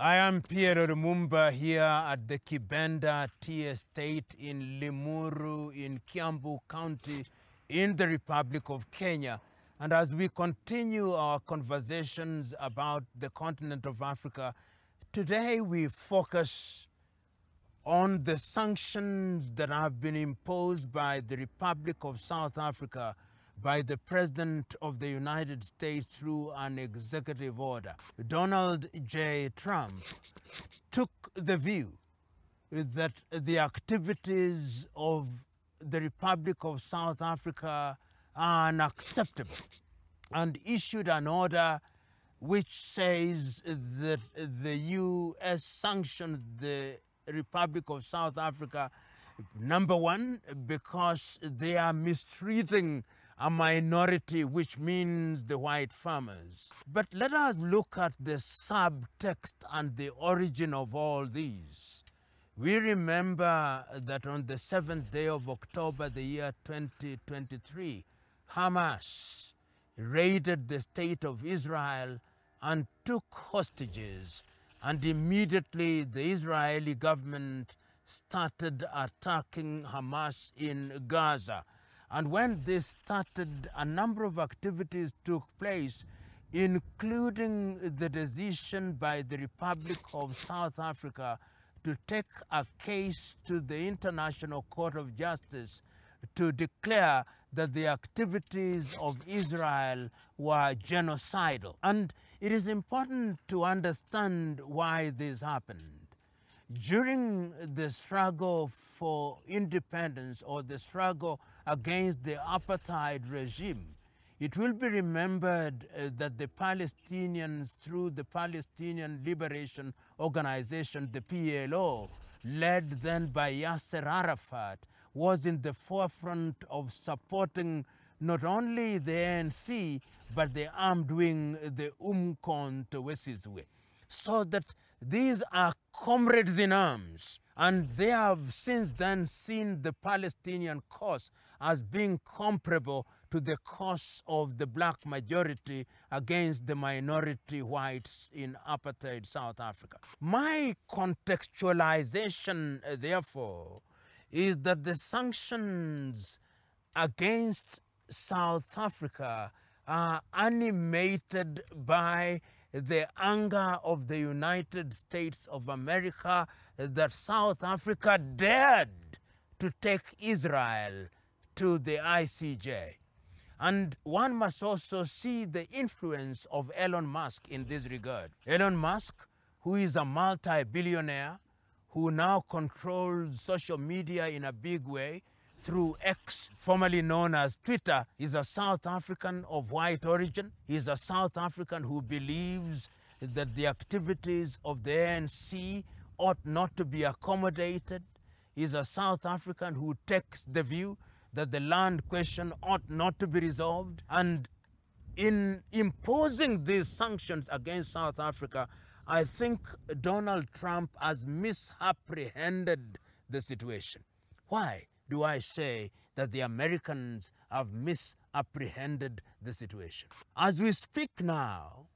I am Pierre Lumumba here at the Kibenda Tea Estate in Limuru in Kiambu County in the Republic of Kenya. And as we continue our conversations about the continent of Africa, today we focus on the sanctions that have been imposed by the Republic of South Africa by the President of the United States through an executive order. Donald J. Trump took the view that the activities of the Republic of South Africa are unacceptable and issued an order which says that the U.S. sanctioned the Republic of South Africa, number one, because they are mistreating a minority, which means the white farmers. But let us look at the subtext and the origin of all these. We remember that on the 7th day of October, the year 2023, Hamas raided the state of Israel and took hostages, and immediately the Israeli government started attacking Hamas in Gaza. And when this started, a number of activities took place, including the decision by the Republic of South Africa to take a case to the International Court of Justice to declare that the activities of Israel were genocidal. And it is important to understand why this happened. During the struggle for independence or the struggle against the apartheid regime, it will be remembered that the Palestinians, through the Palestinian Liberation Organization, the PLO, led then by Yasser Arafat, was in the forefront of supporting not only the ANC, but the armed wing, the Umkhonto Wesizwe. So that these are comrades in arms, and they have since then seen the Palestinian cause as being comparable to the cause of the black majority against the minority whites in apartheid South Africa. My contextualization, therefore, is that the sanctions against South Africa are animated by the anger of the United States of America that South Africa dared to take Israel to the ICJ. And one must also see the influence of Elon Musk in this regard. Elon Musk, who is a multi-billionaire, who now controls social media in a big way through X, formerly known as Twitter, is a South African of white origin. He is a South African who believes that the activities of the ANC ought not to be accommodated. He is a South African who takes the view that the land question ought not to be resolved. And in imposing these sanctions against South Africa, I think Donald Trump has misapprehended the situation. Why do I say that the Americans have misapprehended the situation? As we speak now,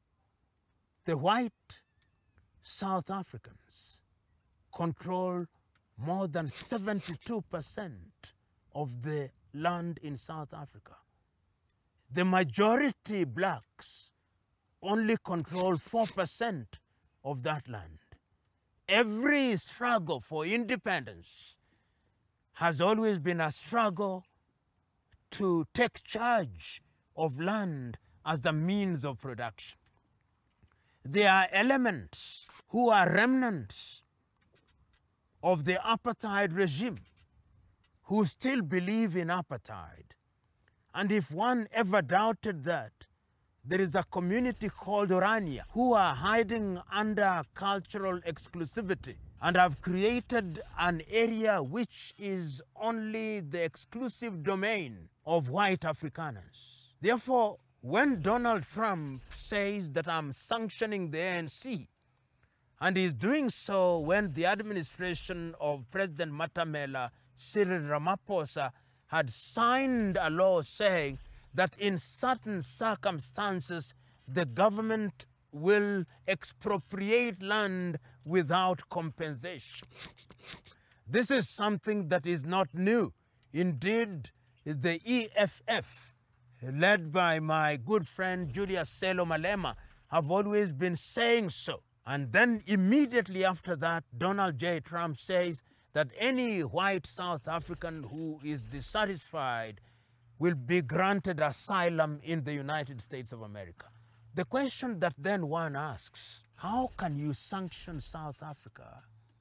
the white South Africans control more than 72% of the land in South Africa. The majority blacks only control 4% of that land. Every struggle for independence has always been a struggle to take charge of land as the means of production. There are elements who are remnants of the apartheid regime who still believe in apartheid. And if one ever doubted that, there is a community called Orania who are hiding under cultural exclusivity and have created an area which is only the exclusive domain of white Afrikaners. Therefore, when Donald Trump says that I'm sanctioning the ANC, and he's doing so when the administration of President Matamela Cyril Ramaphosa had signed a law saying that in certain circumstances, the government will expropriate land without compensation. This is something that is not new. Indeed, the EFF, led by my good friend Julius Selo Malema, have always been saying so. And then immediately after that, Donald J. Trump says that any white South African who is dissatisfied will be granted asylum in the United States of America. The question that then one asks, how can you sanction South Africa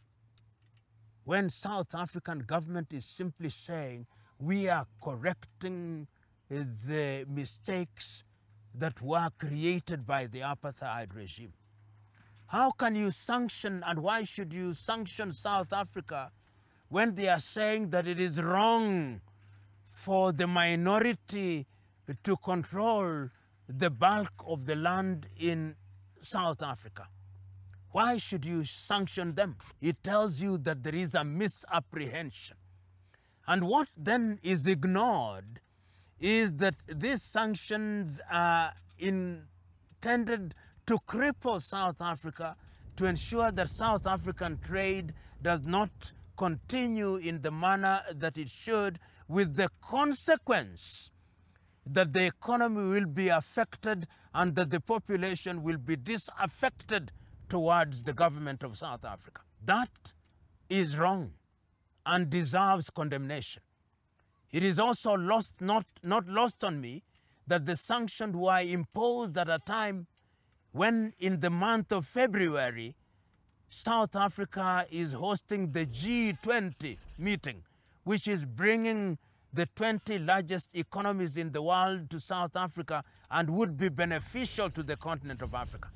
when South African government is simply saying we are correcting the mistakes that were created by the apartheid regime? How can you sanction, and why should you sanction South Africa when they are saying that it is wrong for the minority to control the bulk of the land in South Africa? Why should you sanction them? It tells you that there is a misapprehension. And what then is ignored is that these sanctions are intended to cripple South Africa, to ensure that South African trade does not continue in the manner that it should, with the consequence that the economy will be affected and that the population will be disaffected towards the government of South Africa. That is wrong and deserves condemnation. It is also not lost on me that the sanctions were imposed at a time when, in the month of February, South Africa is hosting the G20 meeting, which is bringing the 20 largest economies in the world to South Africa and would be beneficial to the continent of Africa.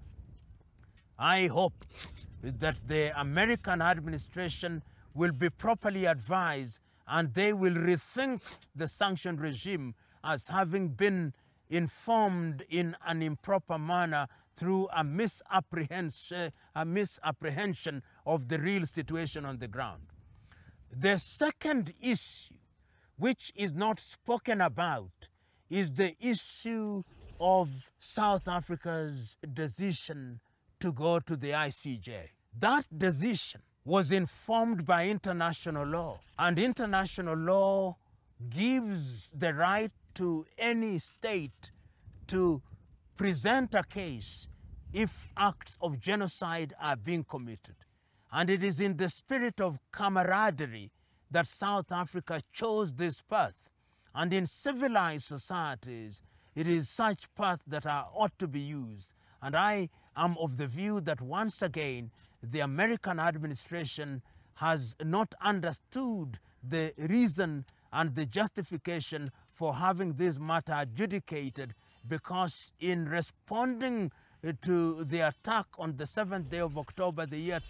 I hope that the American administration will be properly advised and they will rethink the sanction regime as having been informed in an improper manner through a misapprehension of the real situation on the ground. The second issue, which is not spoken about, is the issue of South Africa's decision to go to the ICJ. That decision was informed by international law, and international law gives the right to any state to present a case if acts of genocide are being committed. And it is in the spirit of camaraderie that South Africa chose this path. And in civilized societies, it is such paths that ought to be used. And I am of the view that once again, the American administration has not understood the reason and the justification for having this matter adjudicated, because in responding to the attack on the 7th day of October, the year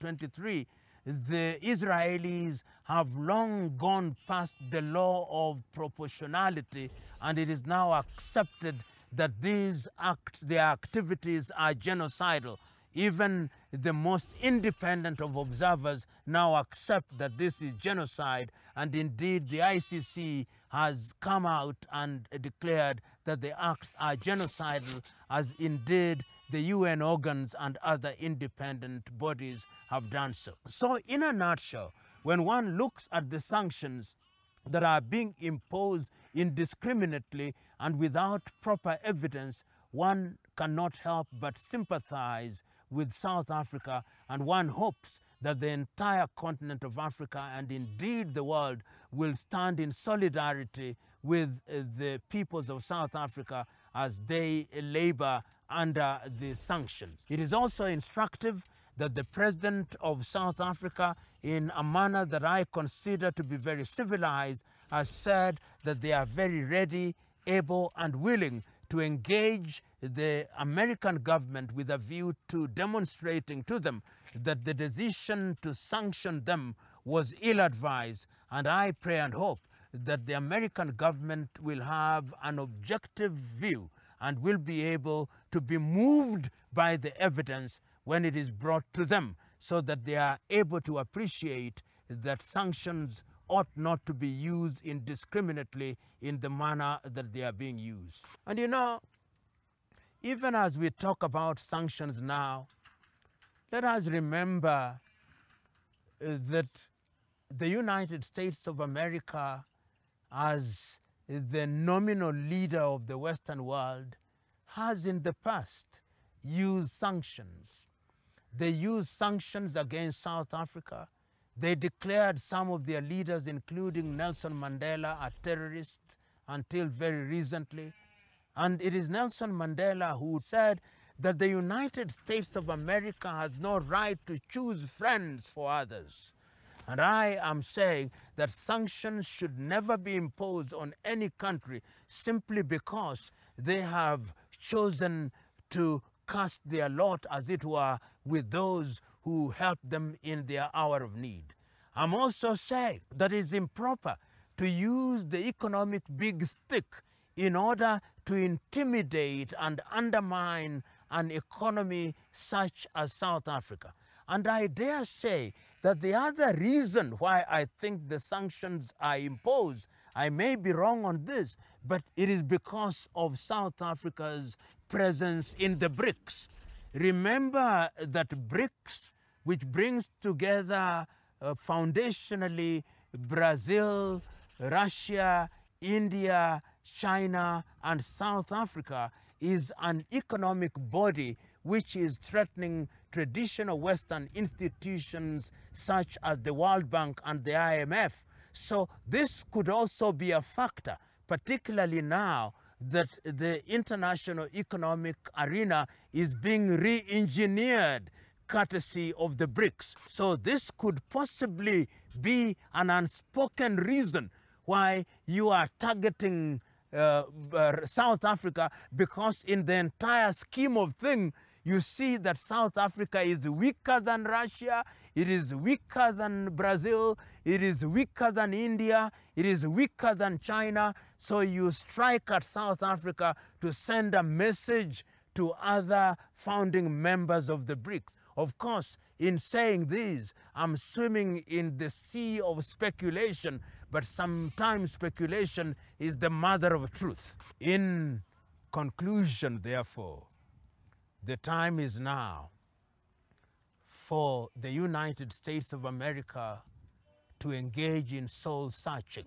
2023, the Israelis have long gone past the law of proportionality, and it is now accepted that these acts, their activities, are genocidal. Even the most independent of observers now accept that this is genocide, and indeed the ICC has come out and declared that the acts are genocidal, as indeed the UN organs and other independent bodies have done so. So in a nutshell, when one looks at the sanctions that are being imposed indiscriminately and without proper evidence, one cannot help but sympathize with South Africa, and one hopes that the entire continent of Africa and indeed the world will stand in solidarity with the peoples of South Africa as they labor under the sanctions. It is also instructive that the president of South Africa, in a manner that I consider to be very civilized, has said that they are very ready, able, and willing to engage the American government with a view to demonstrating to them that the decision to sanction them was ill-advised. And I pray and hope that the American government will have an objective view and will be able to be moved by the evidence when it is brought to them, so that they are able to appreciate that sanctions ought not to be used indiscriminately in the manner that they are being used. And you know, even as we talk about sanctions now, let us remember that the United States of America, as the nominal leader of the Western world, has in the past used sanctions. They used sanctions against South Africa. They declared some of their leaders, including Nelson Mandela, a terrorist until very recently. And it is Nelson Mandela who said that the United States of America has no right to choose friends for others. And I am saying that sanctions should never be imposed on any country simply because they have chosen to cast their lot, as it were, with those who helped them in their hour of need. I'm also saying that it's improper to use the economic big stick in order to intimidate and undermine an economy such as South Africa. And I dare say that the other reason why I think the sanctions are imposed, I may be wrong on this, but it is because of South Africa's presence in the BRICS. Remember that BRICS, which brings together foundationally Brazil, Russia, India, China, and South Africa, is an economic body which is threatening traditional Western institutions such as the World Bank and the IMF. So this could also be a factor, particularly now that the international economic arena is being re-engineered courtesy of the BRICS. So this could possibly be an unspoken reason why you are targeting South Africa, because in the entire scheme of things, you see that South Africa is weaker than Russia, it is weaker than Brazil, it is weaker than India, it is weaker than China. So you strike at South Africa to send a message to other founding members of the BRICS. Of course, in saying this, I'm swimming in the sea of speculation, but sometimes speculation is the mother of truth. In conclusion, therefore, the time is now for the United States of America to engage in soul searching.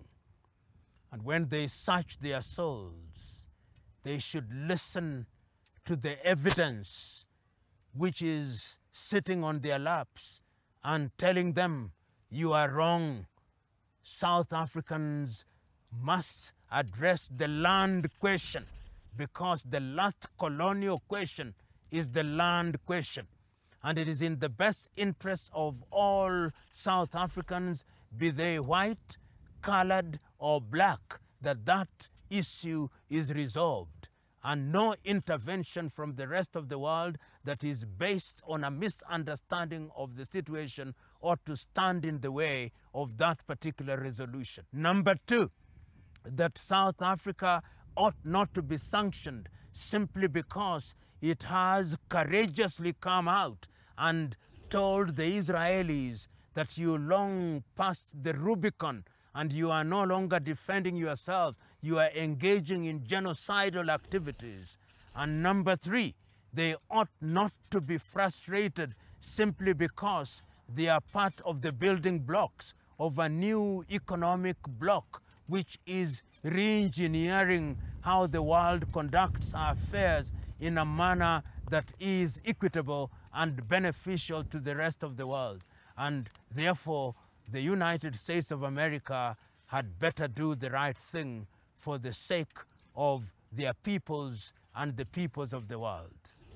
And when they search their souls, they should listen to the evidence which is sitting on their laps and telling them, you are wrong. South Africans must address the land question, because the last colonial question is the land question. And it is in the best interest of all South Africans, be they white, colored, or black, that that issue is resolved. And no intervention from the rest of the world that is based on a misunderstanding of the situation ought to stand in the way of that particular resolution. Number two, that South Africa ought not to be sanctioned simply because it has courageously come out and told the Israelis that you long passed the Rubicon and you are no longer defending yourself, you are engaging in genocidal activities. And number three, they ought not to be frustrated simply because they are part of the building blocks of a new economic bloc, which is re-engineering how the world conducts our affairs in a manner that is equitable and beneficial to the rest of the world. And therefore, the United States of America had better do the right thing for the sake of their peoples and the peoples of the world.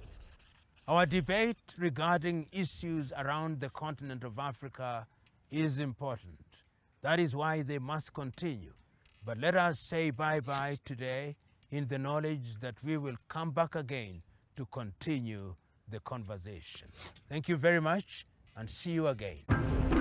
Our debate regarding issues around the continent of Africa is important. That is why they must continue. But let us say bye-bye today in the knowledge that we will come back again to continue the conversation. Thank you very much, and see you again.